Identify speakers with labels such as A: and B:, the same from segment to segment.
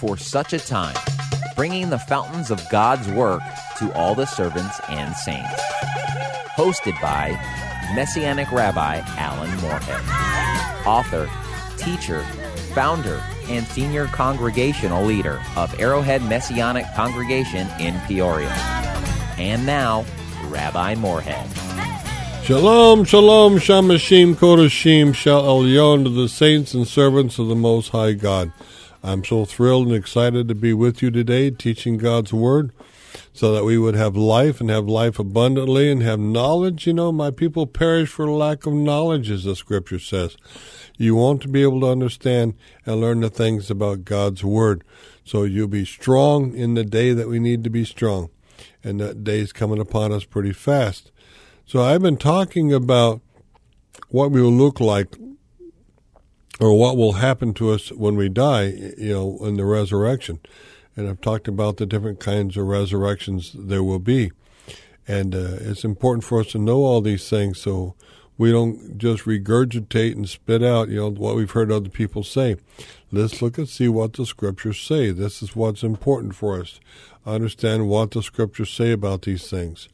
A: for such a time, bringing the fountains of God's work to all the servants and saints. Hosted by Messianic Rabbi Alan Moorhead, author, teacher, founder, and senior congregational leader of Arrowhead Messianic Congregation in Peoria. And now, Rabbi Moorhead.
B: Shalom, shalom, shamashim, kodashim, shal elyon to the saints and servants of the Most High God. I'm so thrilled and excited to be with you today, teaching God's Word, so that we would have life and have life abundantly and have knowledge. You know, my people perish for lack of knowledge, as the Scripture says. You want to be able to understand and learn the things about God's Word, so you'll be strong in the day that we need to be strong. And that day is coming upon us pretty fast. So I've been talking about what we will look like, or what will happen to us when we die, you know, in the resurrection. And I've talked about the different kinds of resurrections there will be. And it's important for us to know all these things so we don't just regurgitate and spit out, you know, what we've heard other people say. Let's look and see what the Scriptures say. This is what's important for us. Understand what the Scriptures say about these things.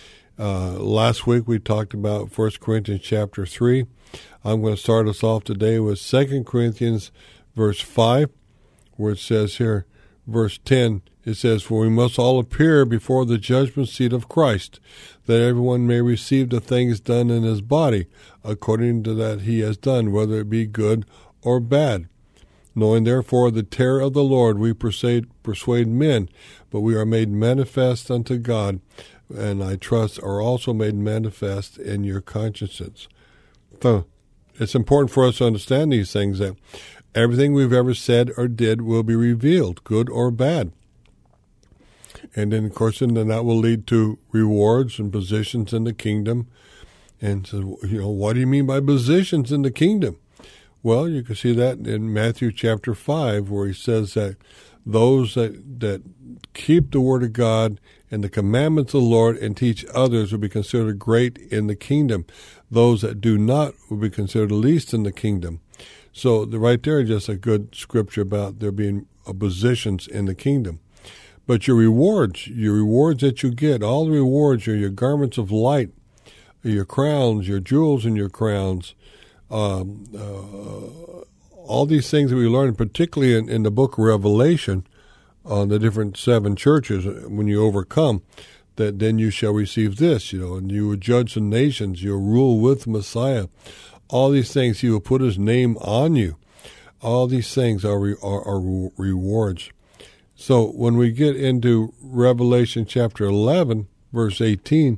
B: Last week we talked about 1 Corinthians chapter 3. I'm going to start us off today with 2 Corinthians verse 5, where it says here, verse 10, it says, "For we must all appear before the judgment seat of Christ, that everyone may receive the things done in his body, according to that he has done, whether it be good or bad. Knowing therefore the terror of the Lord, we persuade men, but we are made manifest unto God, and I trust are also made manifest in your consciences." So it's important for us to understand these things, that everything we've ever said or did will be revealed, good or bad. And then, of course, then that will lead to rewards and positions in the kingdom. And so, you know, what do you mean by positions in the kingdom? Well, you can see that in Matthew chapter 5, where he says that those that keep the word of God and the commandments of the Lord and teach others will be considered great in the kingdom. Those that do not will be considered least in the kingdom. So right there is just a good scripture about there being positions in the kingdom. But your rewards that you get, all the rewards are your garments of light, your crowns, your jewels in your crowns, all these things that we learn, particularly in the book of Revelation, on the different 7 churches, when you overcome, that then you shall receive this, you know, and you will judge the nations, you'll rule with Messiah. All these things, he will put his name on you. All these things are rewards. So when we get into Revelation chapter 11, verse 18,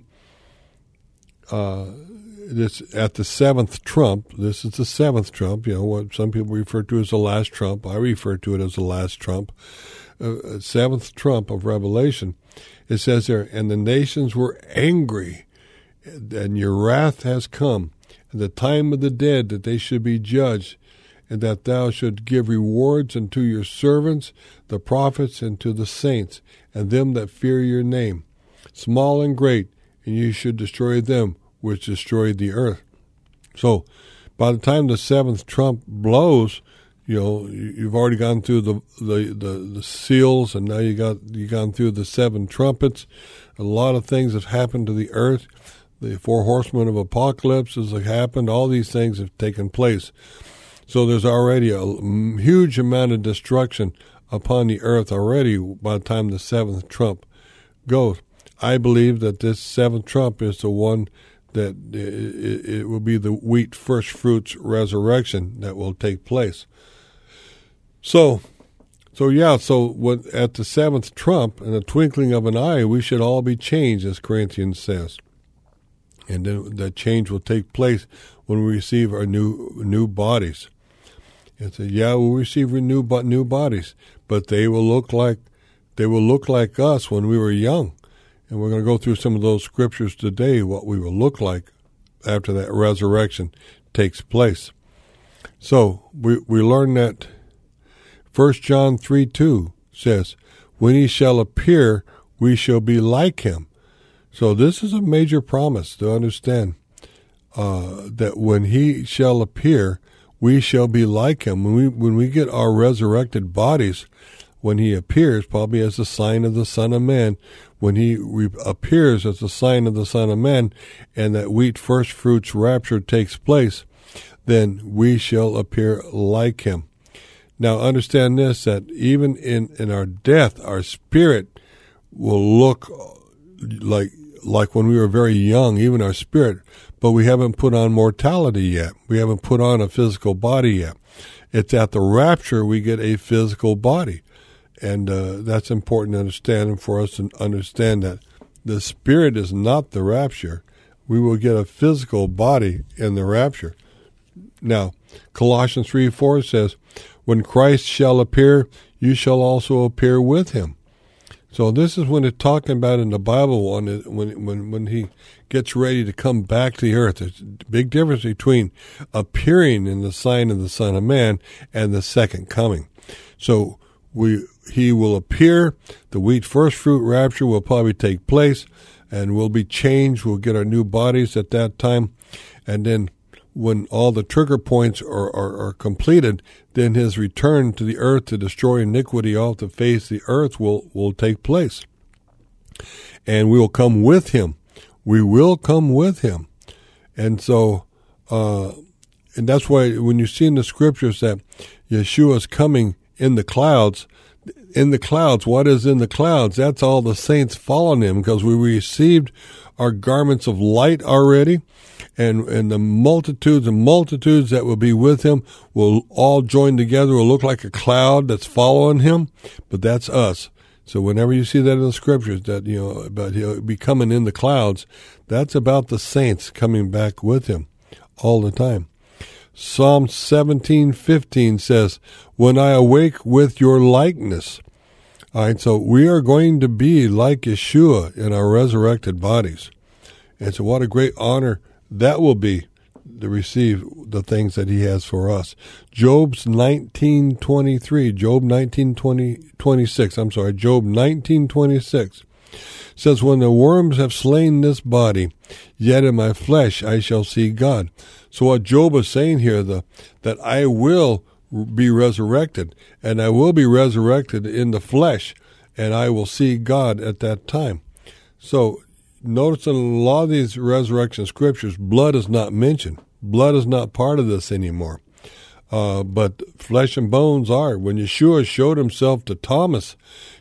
B: this at the 7th trump, this is the 7th trump, you know, what some people refer to as the last trump. I refer to it as the last trump. 7th trump of Revelation. It says there, "And the nations were angry, and your wrath has come, and the time of the dead that they should be judged, and that thou should give rewards unto your servants, the prophets, and to the saints, and them that fear your name, small and great, and you should destroy them which destroyed the earth." So, by the time the 7th trump blows, you know, you've already gone through the seals, and now you've gone through the 7 trumpets. A lot of things have happened to the earth. The 4 horsemen of apocalypse has happened. All these things have taken place. So there's already a huge amount of destruction upon the earth already by the time the 7th trump goes. I believe that this 7th trump is the one that it will be the wheat first fruits resurrection that will take place. So when, at the 7th trump, in the twinkling of an eye, we should all be changed, as Corinthians says. And then that change will take place when we receive our new bodies. And so, we'll receive new bodies, but they will look like us when we were young. And we're going to go through some of those scriptures today, what we will look like after that resurrection takes place. So we learn that 1 John 3:2 says, "When he shall appear, we shall be like him." So this is a major promise to understand, that when he shall appear, we shall be like him. When we get our resurrected bodies, when he appears, probably as the sign of the Son of Man, when he appears as the sign of the Son of Man, and that wheat first fruits rapture takes place, then we shall appear like him. Now understand this, that even in our death, our spirit will look like when we were very young, even our spirit, but we haven't put on mortality yet. We haven't put on a physical body yet. It's at the rapture we get a physical body. And that's important to understand, and for us to understand that the spirit is not the rapture. We will get a physical body in the rapture. Now, Colossians 3:4 says, when Christ shall appear, you shall also appear with him. So this is when it's talking about in the Bible when he gets ready to come back to the earth. There's a big difference between appearing in the sign of the Son of Man and the second coming. So he will appear. The wheat first fruit rapture will probably take place, and we'll be changed. We'll get our new bodies at that time, and then when all the trigger points are completed, then his return to the earth to destroy iniquity off the face of the earth will take place. And we will come with him. We will come with him. And so, and that's why when you see in the scriptures that Yeshua is coming in the clouds, what is in the clouds? That's all the saints following him, because we received our garments of light already. And the multitudes and multitudes that will be with him will all join together, will look like a cloud that's following him, but that's us. So whenever you see that in the scriptures, that, about he'll be coming in the clouds, that's about the saints coming back with him all the time. Psalm 17:15 says, when I awake with your likeness. All right, so we are going to be like Yeshua in our resurrected bodies. And so what a great honor that will be to receive the things that he has for us. Job 19:26 says, when the worms have slain this body, yet in my flesh I shall see God. So what Job is saying here, that I will be resurrected, and I will be resurrected in the flesh, and I will see God at that time. So notice in a lot of these resurrection scriptures, blood is not mentioned. Blood is not part of this anymore. But flesh and bones are. When Yeshua showed himself to Thomas,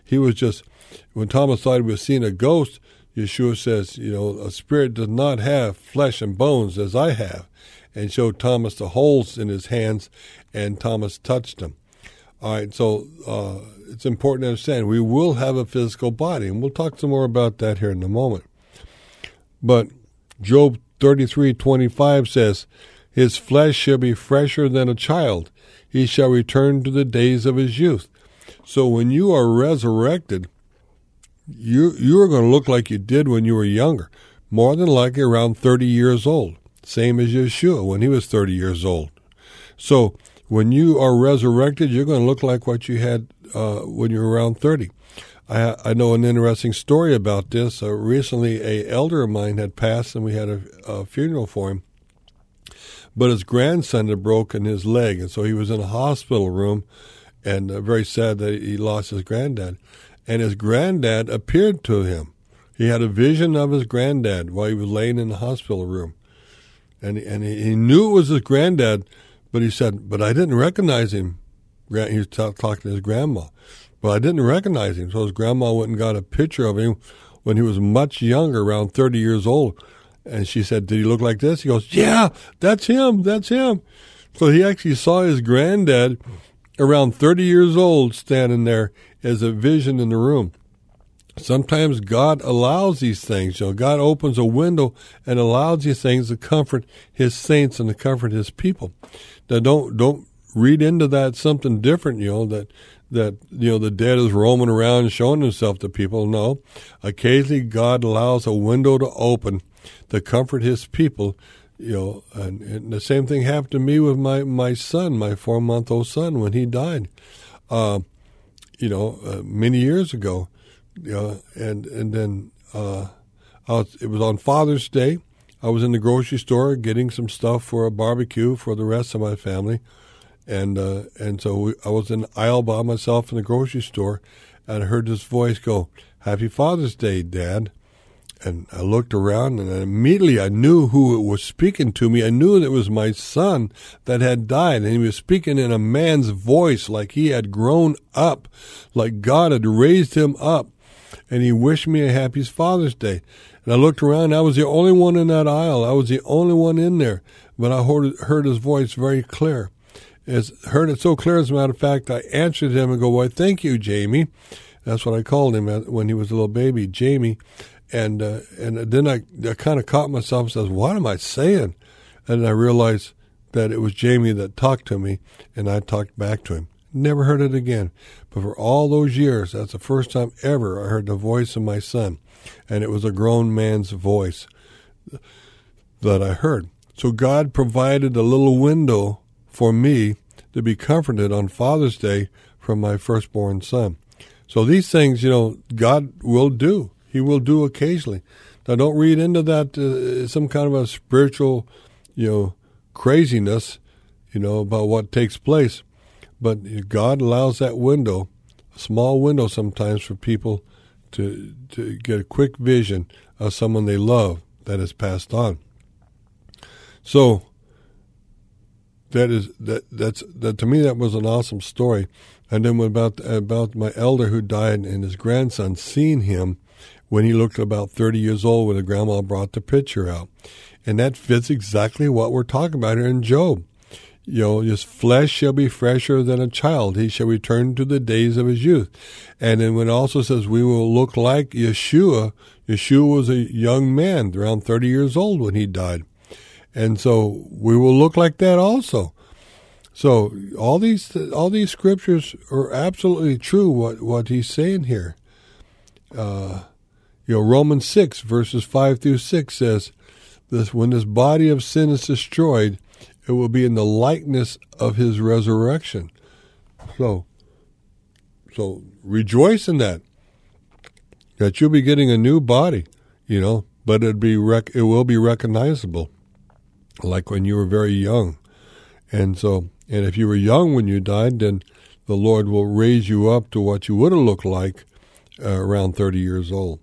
B: when Thomas thought he was seeing a ghost, Yeshua says, a spirit does not have flesh and bones as I have, and showed Thomas the holes in his hands, and Thomas touched him. All right, so it's important to understand we will have a physical body, and we'll talk some more about that here in a moment. But Job 33:25 says, his flesh shall be fresher than a child. He shall return to the days of his youth. So when you are resurrected, you are going to look like you did when you were younger, more than likely around 30 years old, same as Yeshua when he was 30 years old. So when you are resurrected, you're going to look like what you had when you were around 30. I know an interesting story about this. Recently, an elder of mine had passed, and we had a funeral for him. But his grandson had broken his leg, and so he was in a hospital room, and very sad that he lost his granddad. And his granddad appeared to him. He had a vision of his granddad while he was laying in the hospital room. And he knew it was his granddad, but he said, but I didn't recognize him. He was talking to his grandma. But I didn't recognize him. So his grandma went and got a picture of him when he was much younger, around 30 years old. And she said, did he look like this? He goes, yeah, that's him. That's him. So he actually saw his granddad around 30 years old standing there as a vision in the room. Sometimes God allows these things. God opens a window and allows these things to comfort his saints and to comfort his people. Now, don't read into that something different, that the dead is roaming around showing himself to people. No. Occasionally God allows a window to open to comfort his people, and the same thing happened to me with my son, my 4-month-old son, when he died, many years ago, and then it was on Father's Day. I was in the grocery store getting some stuff for a barbecue for the rest of my family. And so I was in the aisle by myself in the grocery store, and I heard this voice go, "Happy Father's Day, Dad." And I looked around, and immediately I knew who it was speaking to me. I knew that it was my son that had died, and he was speaking in a man's voice, like he had grown up, like God had raised him up, and he wished me a happy Father's Day. And I looked around, I was the only one in that aisle. I was the only one in there, but I heard his voice very clear. Heard it so clear, as a matter of fact, I answered him and go, "Why, thank you, Jamie." That's what I called him when he was a little baby, Jamie. And then I kind of caught myself and says, "What am I saying?" And I realized that it was Jamie that talked to me, and I talked back to him. Never heard it again. But for all those years, that's the first time ever I heard the voice of my son. And it was a grown man's voice that I heard. So God provided a little window for me to be comforted on Father's Day from my firstborn son. So these things, God will do. He will do occasionally. Now, don't read into that some kind of a spiritual, craziness, about what takes place. But God allows that window, a small window sometimes, for people to get a quick vision of someone they love that has passed on. So that to me, that was an awesome story. And then about my elder who died and his grandson, seeing him when he looked about 30 years old when the grandma brought the picture out. And that fits exactly what we're talking about here in Job. His flesh shall be fresher than a child. He shall return to the days of his youth. And then when it also says we will look like Yeshua, Yeshua was a young man, around 30 years old when he died. And so we will look like that also. So all these scriptures are absolutely true, what he's saying here. Romans 6, verses 5 through 6 says, when this body of sin is destroyed, it will be in the likeness of his resurrection. So rejoice in that you'll be getting a new body, but it will be recognizable, like when you were very young. And if you were young when you died, then the Lord will raise you up to what you would have looked like around 30 years old.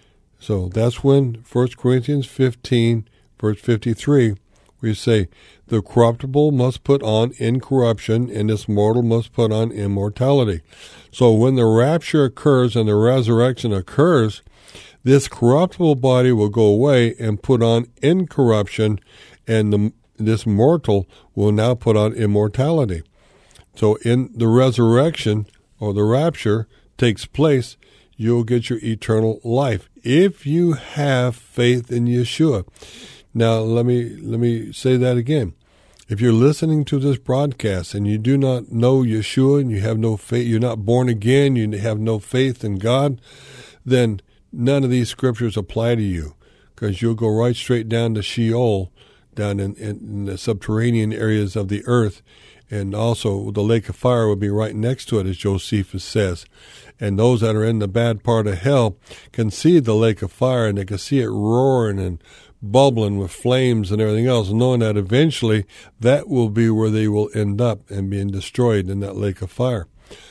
B: So that's when 1 Corinthians 15, verse 53, we say, the corruptible must put on incorruption, and this mortal must put on immortality. So when the rapture occurs and the resurrection occurs, this corruptible body will go away and put on incorruption, and this mortal will now put on immortality. So in the resurrection or the rapture takes place, you'll get your eternal life if you have faith in Yeshua. Now, let me say that again. If you're listening to this broadcast and you do not know Yeshua and you have no faith, you're not born again, you have no faith in God, then none of these scriptures apply to you, because you'll go right straight down to Sheol, down in the subterranean areas of the earth. And also the lake of fire will be right next to it, as Josephus says. And those that are in the bad part of hell can see the lake of fire, and they can see it roaring and bubbling with flames and everything else, knowing that eventually that will be where they will end up and being destroyed in that lake of fire.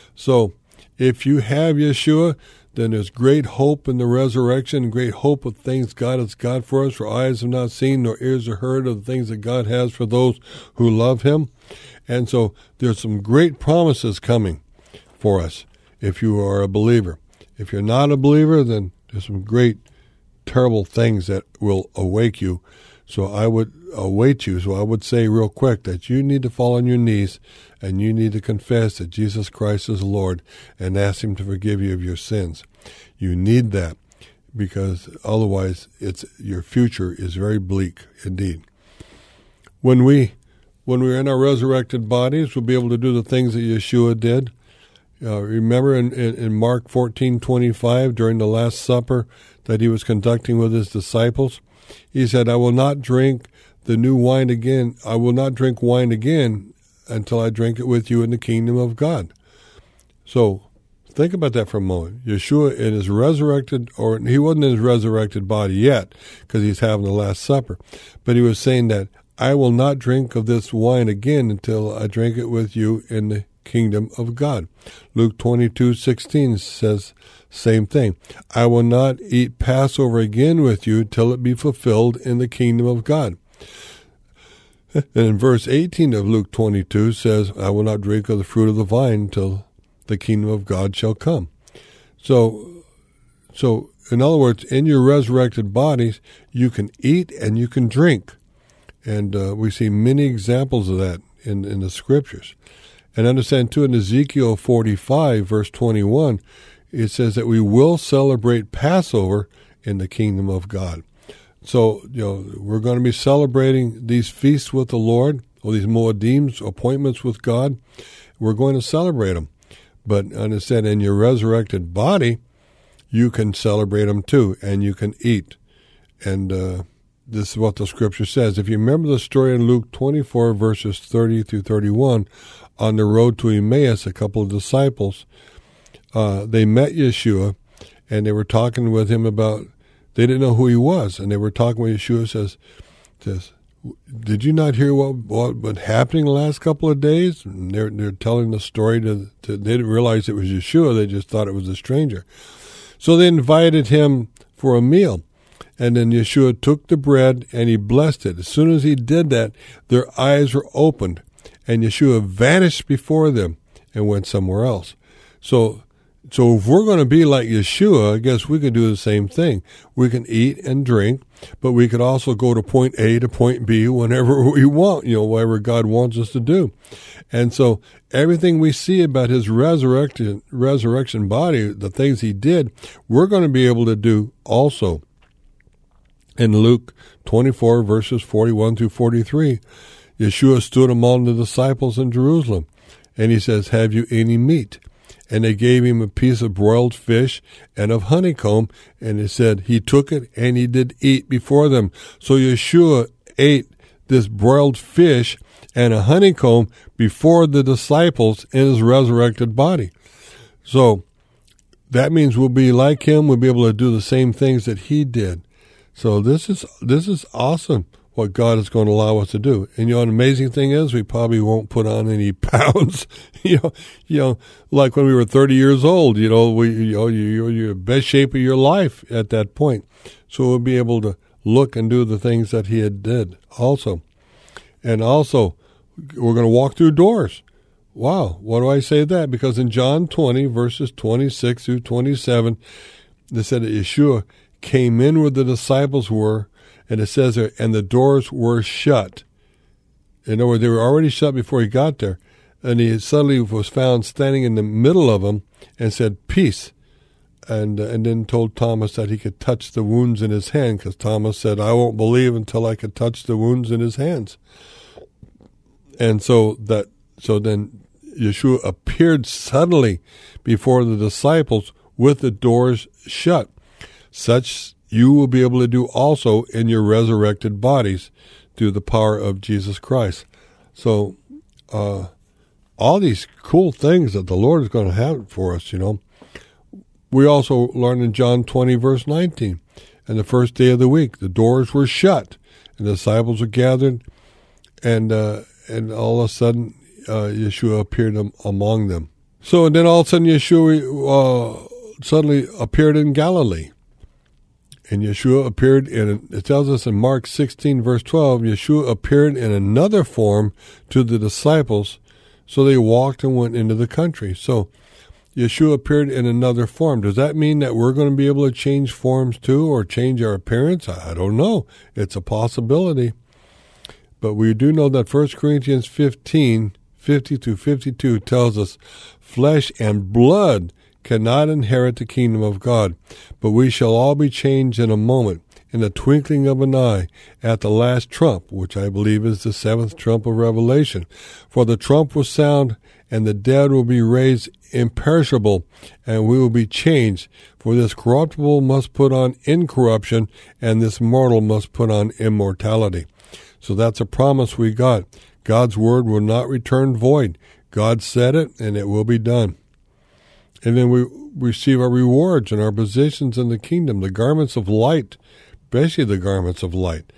B: So if you have Yeshua, then there's great hope in the resurrection, great hope of things God has got for us, for eyes have not seen, nor ears have heard of the things that God has for those who love him. And so there's some great promises coming for us if you are a believer. If you're not a believer, then there's some great, terrible things that will awake you. So I would await you. So I would say real quick that you need to fall on your knees and you need to confess that Jesus Christ is Lord and ask him to forgive you of your sins. You need that, because otherwise your future is very bleak indeed. When we're in our resurrected bodies, we'll be able to do the things that Yeshua did. Remember in Mark 14:25, during the Last Supper that he was conducting with his disciples, he said, I will not drink the new wine again. I will not drink wine again until I drink it with you in the kingdom of God. So think about that for a moment. Yeshua in his resurrected, or he wasn't in his resurrected body yet, because he's having the Last Supper, but he was saying that I will not drink of this wine again until I drink it with you in the kingdom of God. Luke 22:16 says same thing. I will not eat Passover again with you till it be fulfilled in the kingdom of God. And in verse 18 of Luke 22 says, I will not drink of the fruit of the vine till the kingdom of God shall come. So in other words, in your resurrected bodies, you can eat and you can drink. And we see many examples of that in the scriptures. And understand, too, in Ezekiel 45, verse 21, it says that we will celebrate Passover in the kingdom of God. So, we're going to be celebrating these feasts with the Lord, or these Moedim, appointments with God. We're going to celebrate them. But understand, in your resurrected body, you can celebrate them too, and you can eat. And this is what the scripture says. If you remember the story in Luke 24, verses 30 through 31, on the road to Emmaus, a couple of disciples, they met Yeshua, and they were talking with him about, they didn't know who he was, and they were talking with Yeshua, says, did you not hear what been happening the last couple of days? And they're telling the story they didn't realize it was Yeshua, they just thought it was a stranger. So they invited him for a meal, and then Yeshua took the bread and he blessed it. As soon as he did that, their eyes were opened, and Yeshua vanished before them and went somewhere else. So if we're going to be like Yeshua, I guess we can do the same thing. We can eat and drink, but we could also go to point A to point B whenever we want, whatever God wants us to do. And so everything we see about his resurrection body, the things he did, we're going to be able to do also. In Luke 24, verses 41 through 43, Yeshua stood among the disciples in Jerusalem, and he says, have you any meat? And they gave him a piece of broiled fish and of honeycomb, and it said he took it and he did eat before them. So Yeshua ate this broiled fish and a honeycomb before the disciples in his resurrected body. So that means we'll be like him. We'll be able to do the same things that he did. So this is awesome, what God is going to allow us to do. And an amazing thing is we probably won't put on any pounds. Like when we were 30 years old, you're in the best shape of your life at that point. So we'll be able to look and do the things that he had did also. And also, we're going to walk through doors. Wow, why do I say that? Because in John 20, verses 26 through 27, they said that Yeshua came in where the disciples were, and it says there, and the doors were shut. In other words, they were already shut before he got there. And he suddenly was found standing in the middle of them and said, peace. And then told Thomas that he could touch the wounds in his hand, because Thomas said, I won't believe until I could touch the wounds in his hands. And so then Yeshua appeared suddenly before the disciples with the doors shut. Such you will be able to do also in your resurrected bodies through the power of Jesus Christ. So all these cool things that the Lord is going to have for us, We also learn in John 20, verse 19, and the first day of the week, the doors were shut, and the disciples were gathered, and all of a sudden, Yeshua appeared among them. So, and then all of a sudden, Yeshua suddenly appeared in Galilee. And Yeshua appeared it tells us in Mark 16, verse 12, Yeshua appeared in another form to the disciples, so they walked and went into the country. So Yeshua appeared in another form. Does that mean that we're going to be able to change forms too, or change our appearance? I don't know. It's a possibility. But we do know that 1 Corinthians 15, 50 to 52 tells us, flesh and blood cannot inherit the kingdom of God, but we shall all be changed in a moment, in the twinkling of an eye, at the last trump, which I believe is the seventh trump of Revelation. For the trump will sound, and the dead will be raised imperishable, and we will be changed. For this corruptible must put on incorruption, and this mortal must put on immortality. So that's a promise we got. God's word will not return void. God said it, and it will be done. And then we receive our rewards and our positions in the kingdom, the garments of light, especially the garments of light.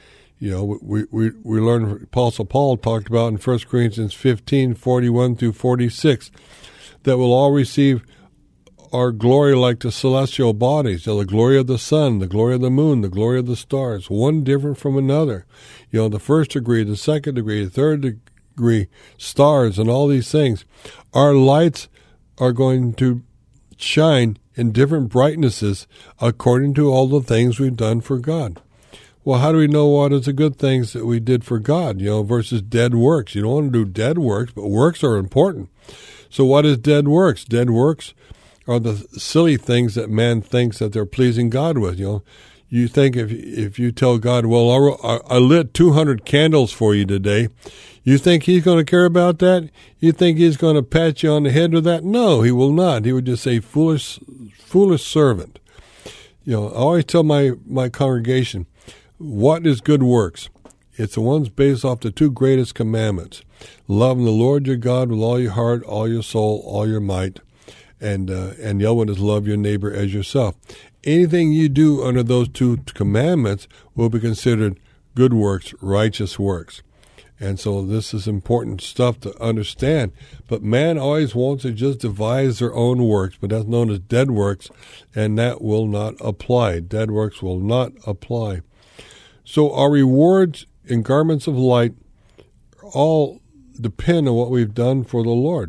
B: We learned, Apostle Paul talked about in 1 Corinthians 15, 41 through 46, that we'll all receive our glory like the celestial bodies, the glory of the sun, the glory of the moon, the glory of the stars, one different from another. The first degree, the second degree, the third degree, stars, and all these things. Our lights are going to shine in different brightnesses according to all the things we've done for God. Well, how do we know what is the good things that we did for God, versus dead works? You don't want to do dead works, but works are important. So what is dead works? Dead works are the silly things that man thinks that they're pleasing God with. You think if you tell God, well, I lit 200 candles for you today, you think he's going to care about that? You think he's going to pat you on the head with that? No, he will not. He would just say, foolish servant. I always tell my congregation, what is good works? It's the ones based off the two greatest commandments. Loving the Lord your God with all your heart, all your soul, all your might. And the other one is love your neighbor as yourself. Anything you do under those two commandments will be considered good works, righteous works. And so this is important stuff to understand. But man always wants to just devise their own works, but that's known as dead works, and that will not apply. Dead works will not apply. So our rewards and garments of light all depend on what we've done for the Lord.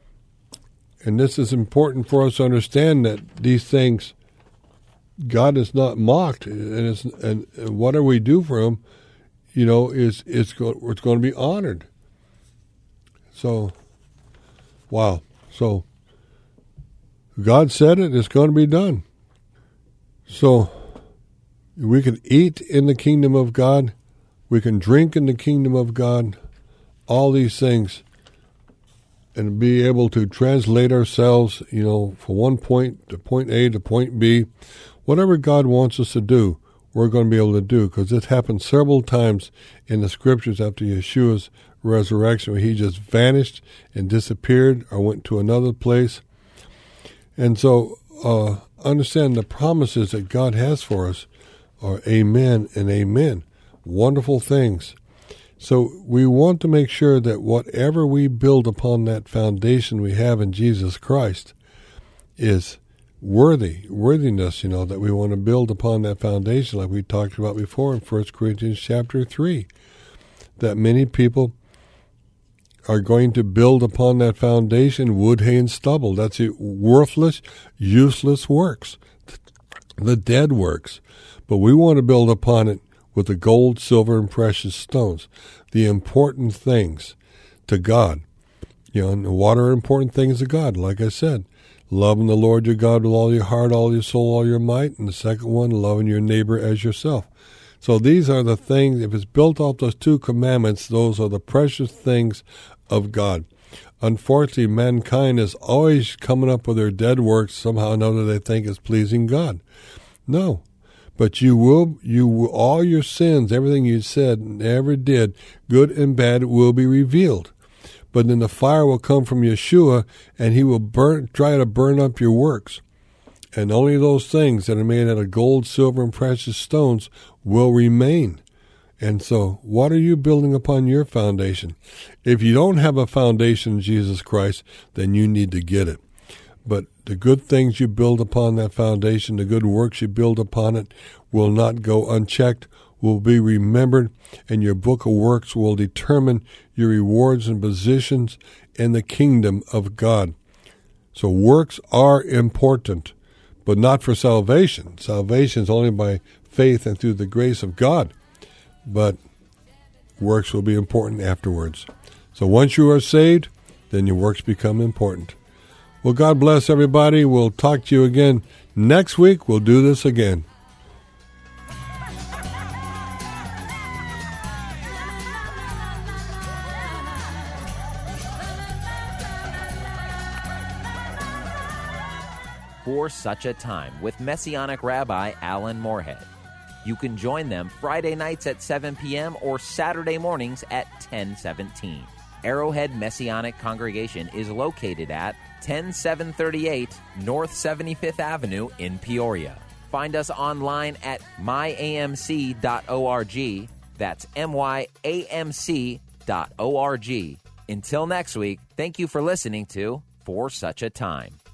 B: And this is important for us to understand, that these things, God is not mocked, and whatever we do for Him, it's going to be honored. So, wow. So, God said it, it's going to be done. So, we can eat in the kingdom of God, we can drink in the kingdom of God, all these things, and be able to translate ourselves, from one point to point A to point B. Whatever God wants us to do, we're going to be able to do, because it happened several times in the scriptures after Yeshua's resurrection, where he just vanished and disappeared or went to another place. And so understand the promises that God has for us are amen and amen. Wonderful things. So we want to make sure that whatever we build upon that foundation we have in Jesus Christ is worthiness, that we want to build upon that foundation, like we talked about before in 1 Corinthians chapter 3, that many people are going to build upon that foundation wood, hay, and stubble. That's it, worthless, useless works, the dead works. But we want to build upon it with the gold, silver, and precious stones, the important things to God. And what are important things to God? Like I said, loving the Lord your God with all your heart, all your soul, all your might. And the second one, loving your neighbor as yourself. So these are the things, if it's built off those two commandments, those are the precious things of God. Unfortunately, mankind is always coming up with their dead works, somehow or another they think is pleasing God. No. But you will, all your sins, everything you said and ever did, good and bad, will be revealed. But then the fire will come from Yeshua, and he will try to burn up your works. And only those things that are made out of gold, silver, and precious stones will remain. And so, what are you building upon your foundation? If you don't have a foundation in Jesus Christ, then you need to get it. But the good things you build upon that foundation, the good works you build upon it, will not go unchecked, will be remembered, and your book of works will determine your rewards and positions in the kingdom of God. So works are important, but not for salvation. Salvation is only by faith and through the grace of God. But works will be important afterwards. So once you are saved, then your works become important. Well, God bless everybody. We'll talk to you again next week. We'll do this again.
A: For Such a Time with Messianic Rabbi Alan Moorhead. You can join them Friday nights at 7 p.m. or Saturday mornings at 10:17. Arrowhead Messianic Congregation is located at 10738 North 75th Avenue in Peoria. Find us online at myamc.org That's myamc.org. Until next week, thank you for listening to For Such a Time.